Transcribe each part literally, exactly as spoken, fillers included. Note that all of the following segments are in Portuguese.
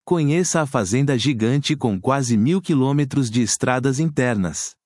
Conheça a fazenda gigante com quase mil quilômetros de estradas internas.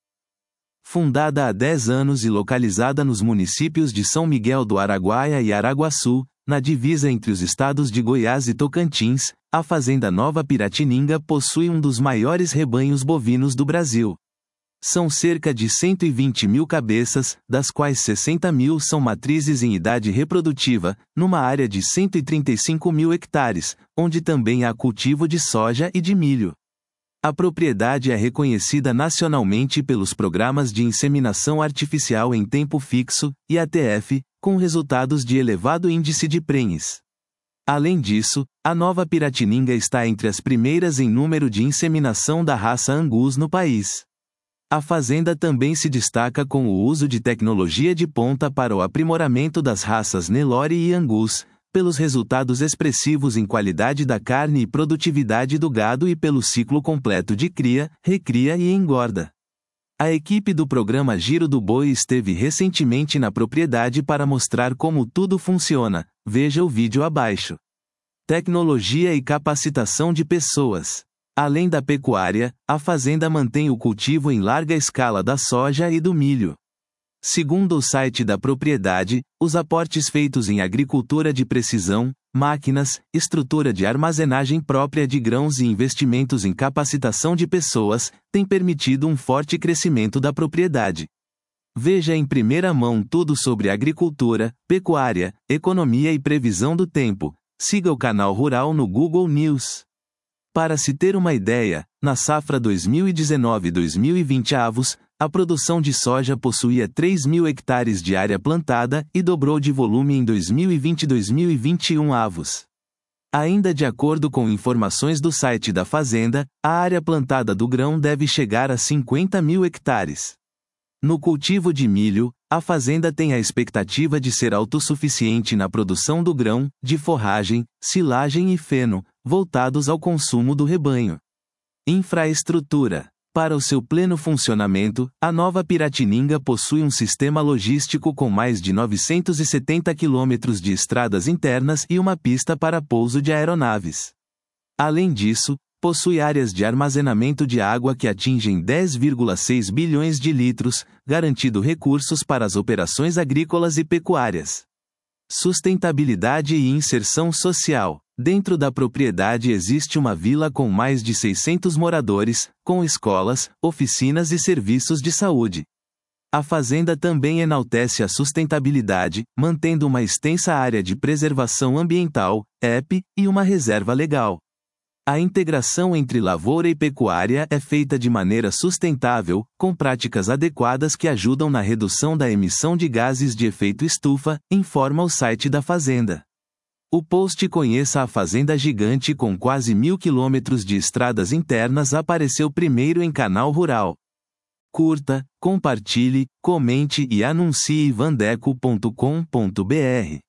Fundada há dez anos e localizada nos municípios de São Miguel do Araguaia e Araguaçu, na divisa entre os estados de Goiás e Tocantins, a Fazenda Nova Piratininga possui um dos maiores rebanhos bovinos do Brasil. São cerca de cento e vinte mil cabeças, das quais sessenta mil são matrizes em idade reprodutiva, numa área de cento e trinta e cinco mil hectares, onde também há cultivo de soja e de milho. A propriedade é reconhecida nacionalmente pelos programas de inseminação artificial em tempo fixo, I A T F, com resultados de elevado índice de prenhes. Além disso, a Nova Piratininga está entre as primeiras em número de inseminação da raça Angus no país. A fazenda também se destaca com o uso de tecnologia de ponta para o aprimoramento das raças Nelore e Angus, pelos resultados expressivos em qualidade da carne e produtividade do gado e pelo ciclo completo de cria, recria e engorda. A equipe do programa Giro do Boi esteve recentemente na propriedade para mostrar como tudo funciona. Veja o vídeo abaixo. Tecnologia e capacitação de pessoas. Além da pecuária, a fazenda mantém o cultivo em larga escala da soja e do milho. Segundo o site da propriedade, os aportes feitos em agricultura de precisão, máquinas, estrutura de armazenagem própria de grãos e investimentos em capacitação de pessoas, têm permitido um forte crescimento da propriedade. Veja em primeira mão tudo sobre agricultura, pecuária, economia e previsão do tempo. Siga o canal Rural no Google News. Para se ter uma ideia, na safra dois mil e dezenove dois mil e vinte avos, a produção de soja possuía três mil hectares de área plantada e dobrou de volume em dois mil e vinte dois mil e vinte e um avos. Ainda de acordo com informações do site da fazenda, a área plantada do grão deve chegar a cinquenta mil hectares. No cultivo de milho, a fazenda tem a expectativa de ser autossuficiente na produção do grão, de forragem, silagem e feno, voltados ao consumo do rebanho. Infraestrutura. Para o seu pleno funcionamento, a Nova Piratininga possui um sistema logístico com mais de novecentos e setenta quilômetros de estradas internas e uma pista para pouso de aeronaves. Além disso, possui áreas de armazenamento de água que atingem dez vírgula seis bilhões de litros, garantindo recursos para as operações agrícolas e pecuárias. Sustentabilidade e inserção social. Dentro da propriedade existe uma vila com mais de seiscentos moradores, com escolas, oficinas e serviços de saúde. A fazenda também enaltece a sustentabilidade, mantendo uma extensa área de preservação ambiental, E P, e uma reserva legal. A integração entre lavoura e pecuária é feita de maneira sustentável, com práticas adequadas que ajudam na redução da emissão de gases de efeito estufa, informa o site da fazenda. O post Conheça a Fazenda Gigante com quase mil quilômetros de estradas internas apareceu primeiro em Canal Rural. Curta, compartilhe, comente e anuncie vandeco ponto com ponto br.